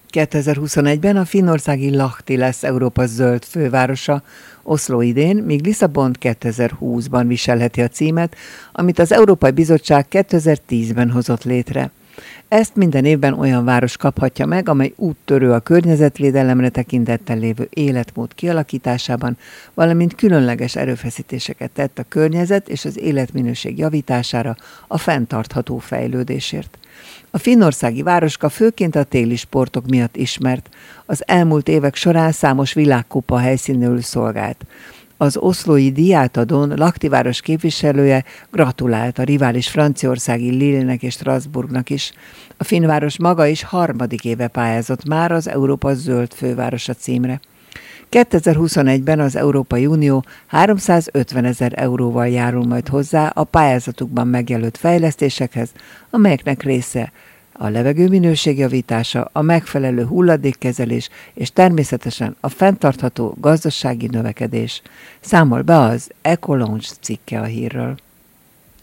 2021-ben a finnországi Lahti lesz Európa zöld fővárosa, Oszló idén, míg Lisszabon 2020-ban viselheti a címet, amit az Európai Bizottság 2010-ben hozott létre. Ezt minden évben olyan város kaphatja meg, amely úttörő a környezetvédelemre tekintettel lévő életmód kialakításában, valamint különleges erőfeszítéseket tett a környezet és az életminőség javítására, a fenntartható fejlődésért. A finnországi városka főként a téli sportok miatt ismert, az elmúlt évek során számos világkupa helyszínül szolgált. Az oszlói díjátadón Lahti város képviselője gratulált a rivális franciaországi Lille-nek és Strasbourgnak is. A finnváros maga is harmadik éve pályázott már az Európa zöld fővárosa címre. 2021-ben az Európai Unió 350 000 euróval járul majd hozzá a pályázatukban megjelölt fejlesztésekhez, amelyeknek része a levegőminőség javítása, a megfelelő hulladékkezelés és természetesen a fenntartható gazdasági növekedés. Számol be az Ecolounge cikke a hírről.